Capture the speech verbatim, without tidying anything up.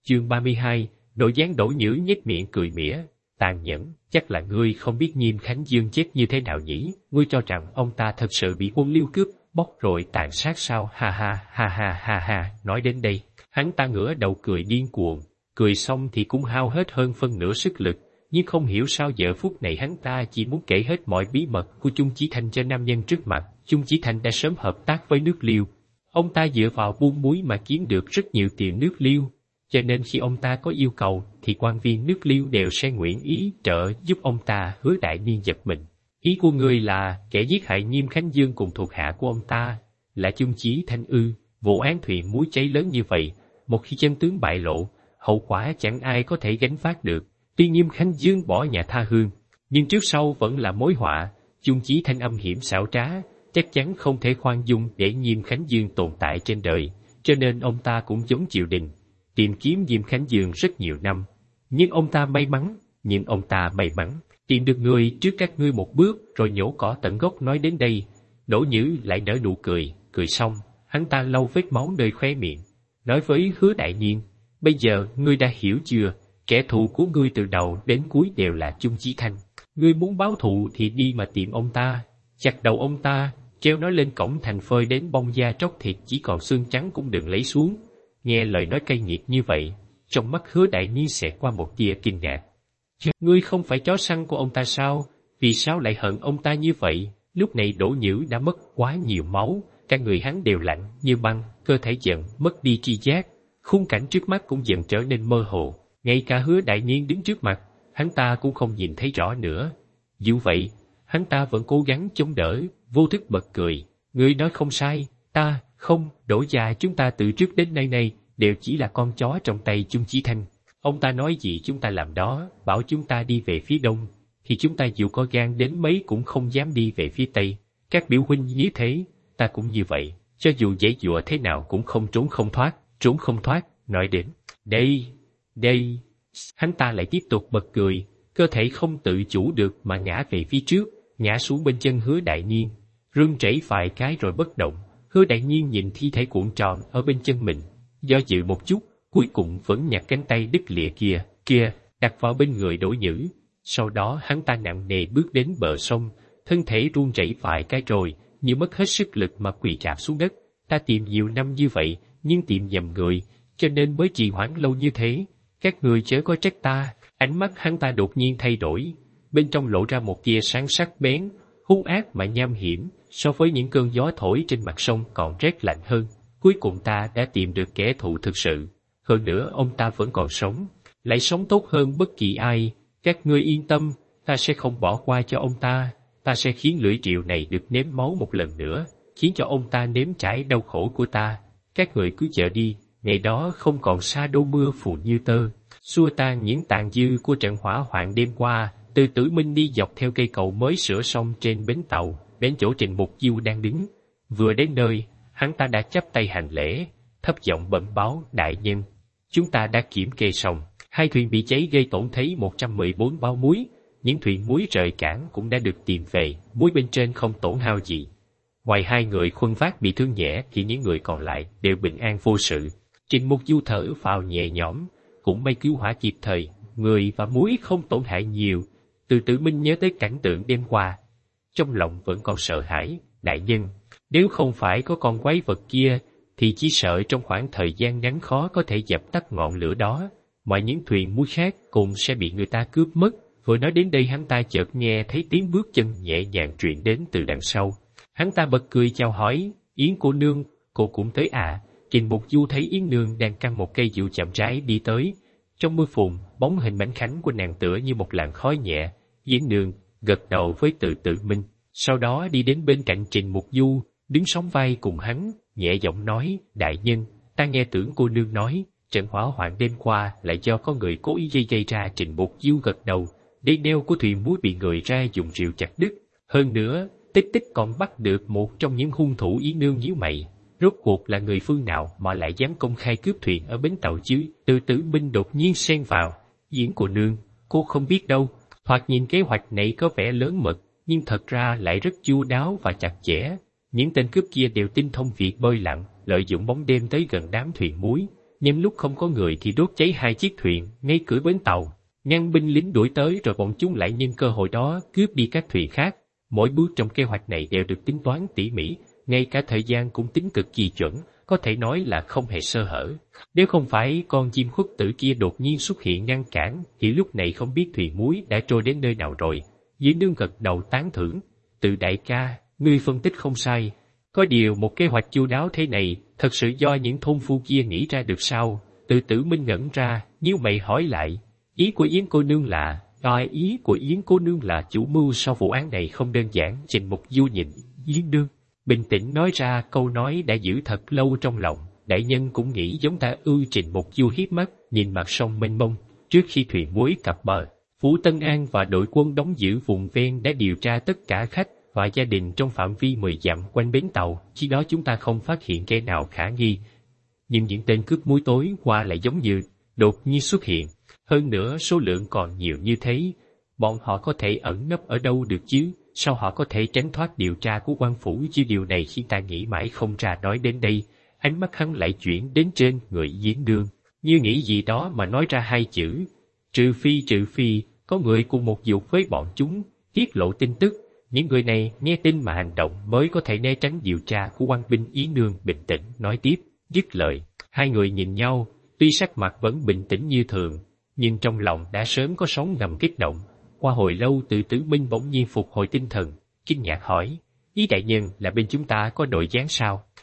Chương ba mươi hai, Đội gián Đỗ Nhữ nhếch miệng cười mỉa, tàn nhẫn, chắc là ngươi không biết Nghiêm Khánh Dương chết như thế nào nhỉ? Ngươi cho rằng ông ta thật sự bị quân Liêu cướp, bóc rồi tàn sát sao? Ha ha ha ha ha ha. Nói đến đây, hắn ta ngửa đầu cười điên cuồng, cười xong thì cũng hao hết hơn phân nửa sức lực, nhưng không hiểu sao giờ phút này hắn ta chỉ muốn kể hết mọi bí mật của Chung Chí Thanh cho nam nhân trước mặt. Chung Chí Thanh đã sớm hợp tác với nước Liêu, ông ta dựa vào buôn muối mà kiếm được rất nhiều tiền nước Liêu, cho nên khi ông ta có yêu cầu thì quan viên nước Liêu đều sẽ nguyện ý trợ giúp ông ta. Hứa Đại Niên giật mình. Ý của ngươi là kẻ giết hại Nghiêm Khánh Dương cùng thuộc hạ của ông ta là Chung Chí Thanh ư? Vụ án thuyền muối cháy lớn như vậy, một khi chân tướng bại lộ, hậu quả chẳng ai có thể gánh vác được. Tuy Nghiêm Khánh Dương bỏ nhà tha hương, nhưng trước sau vẫn là mối họa. Chung Chí Thanh âm hiểm xảo trá, chắc chắn không thể khoan dung để Nghiêm Khánh Dương tồn tại trên đời, cho nên ông ta cũng giống triều đình, tìm kiếm Nghiêm Khánh Dương rất nhiều năm. Nhưng ông ta may mắn, nhưng ông ta may mắn, tìm được người trước các ngươi một bước rồi nhổ cỏ tận gốc. Nói đến đây, Đỗ Nhữ lại nở nụ cười, cười xong, hắn ta lau vết máu nơi khóe miệng, nói với Hứa Đại Niên, bây giờ ngươi đã hiểu chưa, kẻ thù của ngươi từ đầu đến cuối đều là Chung Chí Thanh. Ngươi muốn báo thù thì đi mà tìm ông ta, chặt đầu ông ta, treo nó lên cổng thành phơi đến bong da tróc thịt chỉ còn xương trắng cũng đừng lấy xuống. Nghe lời nói cay nghiệt như vậy, trong mắt Hứa Đại Niên xẹt qua một tia kinh ngạc. Ngươi không phải chó săn của ông ta sao? Vì sao lại hận ông ta như vậy? Lúc này Đỗ Nhữ đã mất quá nhiều máu, cả người hắn đều lạnh như băng, cơ thể dần mất đi tri giác, khung cảnh trước mắt cũng dần trở nên mơ hồ. Ngay cả Hứa Đại Niên đứng trước mặt, hắn ta cũng không nhìn thấy rõ nữa. Dù vậy, hắn ta vẫn cố gắng chống đỡ, vô thức bật cười. Ngươi nói không sai, ta, không, Đỗ gia chúng ta từ trước đến nay này, đều chỉ là con chó trong tay Chung Chí Thanh. Ông ta nói gì chúng ta làm đó, bảo chúng ta đi về phía đông, thì chúng ta dù có gan đến mấy cũng không dám đi về phía tây. Các biểu huynh như thế, ta cũng như vậy, cho dù giãy giụa thế nào cũng không trốn không thoát, trốn không thoát. Nói đến đây, đây, hắn ta lại tiếp tục bật cười, cơ thể không tự chủ được mà ngã về phía trước, ngã xuống bên chân Hứa Đại Niên, run rẩy vài cái rồi bất động. Hứa Đại Niên nhìn thi thể cuộn tròn ở bên chân mình, do dự một chút, cuối cùng vẫn nhặt cánh tay đứt lìa kia, kia, đặt vào bên người Đỗ Nhữ. Sau đó hắn ta nặng nề bước đến bờ sông, thân thể run rẩy vài cái rồi, như mất hết sức lực mà quỳ rạp xuống đất. Ta tìm nhiều năm như vậy, nhưng tìm nhầm người, cho nên mới trì hoãn lâu như thế. Các người chớ có trách ta. Ánh mắt hắn ta đột nhiên thay đổi, bên trong lộ ra một tia sáng sắc bén, hung ác mà nham hiểm, so với những cơn gió thổi trên mặt sông còn rét lạnh hơn. Cuối cùng ta đã tìm được kẻ thù thực sự. Hơn nữa ông ta vẫn còn sống, lại sống tốt hơn bất kỳ ai. Các ngươi yên tâm, ta sẽ không bỏ qua cho ông ta. Ta sẽ khiến lưỡi triệu này được nếm máu một lần nữa, khiến cho ông ta nếm trải đau khổ của ta. Các người cứ chờ đi, ngày đó không còn xa đâu mưa phùn như tơ, xua tan những tàn dư của trận hỏa hoạn đêm qua. Từ Tử Minh đi dọc theo cây cầu mới sửa xong trên bến tàu, đến chỗ Trình Mục Diêu đang đứng. Vừa đến nơi, hắn ta đã chắp tay hành lễ, thấp giọng bẩm báo, đại nhân, chúng ta đã kiểm kê xong, hai thuyền bị cháy gây tổn thấy một trăm mười bốn bao muối, những thuyền muối rời cảng cũng đã được tìm về, muối bên trên không tổn hao gì. Ngoài hai người khuân vác bị thương nhẹ thì những người còn lại đều bình an vô sự. Trình Mục Diêu thở phào nhẹ nhõm, cũng may cứu hỏa kịp thời, người và muối không tổn hại nhiều. Từ Tử Minh nhớ tới cảnh tượng đêm qua, trong lòng vẫn còn sợ hãi. Đại nhân, nếu không phải có con quái vật kia, thì chỉ sợ trong khoảng thời gian ngắn khó có thể dập tắt ngọn lửa đó, mọi những thuyền muối khác cùng sẽ bị người ta cướp mất. Vừa nói đến đây hắn ta chợt nghe thấy tiếng bước chân nhẹ nhàng truyền đến từ đằng sau. Hắn ta bật cười chào hỏi, Yến cô nương, cô cũng tới à? Trình Mục Du thấy Yến nương đang căng một cây dịu chậm rãi đi tới. Trong mưa phùn, bóng hình mảnh khảnh của nàng tựa như một làn khói nhẹ. Yến nương gật đầu với Từ Tử Minh, sau đó đi đến bên cạnh Trình Mục Du, đứng sóng vai cùng hắn, nhẹ giọng nói, đại nhân, ta nghe tưởng cô nương nói, trận hỏa hoạn đêm qua lại do có người cố ý gây gây ra. Trình Mục Du gật đầu, dây neo của thuyền muối bị người ra dùng rìu chặt đứt. Hơn nữa, Tích Tích còn bắt được một trong những hung thủ. Yến nương nhíu mày, rốt cuộc là người phương nào mà lại dám công khai cướp thuyền ở bến tàu chứ? Từ Tử Minh đột nhiên xen vào, Yến cô nương, cô không biết đâu. Thoạt nhìn kế hoạch này có vẻ lớn mật, nhưng thật ra lại rất chu đáo và chặt chẽ. Những tên cướp kia đều tinh thông việc bơi lặn, lợi dụng bóng đêm tới gần đám thuyền muối, nhân lúc không có người thì đốt cháy hai chiếc thuyền ngay cửa bến tàu, ngăn binh lính đuổi tới rồi bọn chúng lại nhân cơ hội đó cướp đi các thuyền khác. Mỗi bước trong kế hoạch này đều được tính toán tỉ mỉ, ngay cả thời gian cũng tính cực kỳ chuẩn, có thể nói là không hề sơ hở. Nếu không phải con chim khuất tử kia đột nhiên xuất hiện ngăn cản, thì lúc này không biết thuyền muối đã trôi đến nơi nào rồi. Diễn Nương gật đầu tán thưởng. Từ đại ca, ngươi phân tích không sai. Có điều một kế hoạch chu đáo thế này, thật sự do những thôn phu kia nghĩ ra được sao? Từ Tử Minh ngẩn ra, nhíu mày hỏi lại. Ý của Yến cô nương là, đòi ý của Yến cô nương là chủ mưu sau vụ án này không đơn giản. Trình Mục Du nhìn Yến Nương, bình tĩnh nói ra câu nói đã giữ thật lâu trong lòng. Đại nhân cũng nghĩ giống ta ư? Trình Mục Du hiếp mắt, nhìn mặt sông mênh mông. Trước khi thuyền muối cập bờ, Phủ Tân An và đội quân đóng giữ vùng ven đã điều tra tất cả khách và gia đình trong phạm vi mười dặm quanh bến tàu, khi đó chúng ta không phát hiện kẻ nào khả nghi. Nhưng những tên cướp muối tối qua lại giống như đột nhiên xuất hiện. Hơn nữa số lượng còn nhiều như thế, bọn họ có thể ẩn nấp ở đâu được chứ? Sao họ có thể tránh thoát điều tra của quan phủ chứ? Điều này khiến ta nghĩ mãi không ra. Nói đến đây, ánh mắt hắn lại chuyển đến trên người Diễn Nương, như nghĩ gì đó mà nói ra hai chữ: trừ phi, trừ phi có người cùng một dục với bọn chúng, tiết lộ tin tức. Những người này nghe tin mà hành động mới có thể né tránh điều tra của quan binh. Yến Nương bình tĩnh nói tiếp. Dứt lời, hai người nhìn nhau, tuy sắc mặt vẫn bình tĩnh như thường, nhưng trong lòng đã sớm có sóng ngầm kích động. Qua hồi lâu, Từ Tử Minh bỗng nhiên phục hồi tinh thần, kinh ngạc hỏi: Ý đại nhân là bên chúng ta có đội gián sao?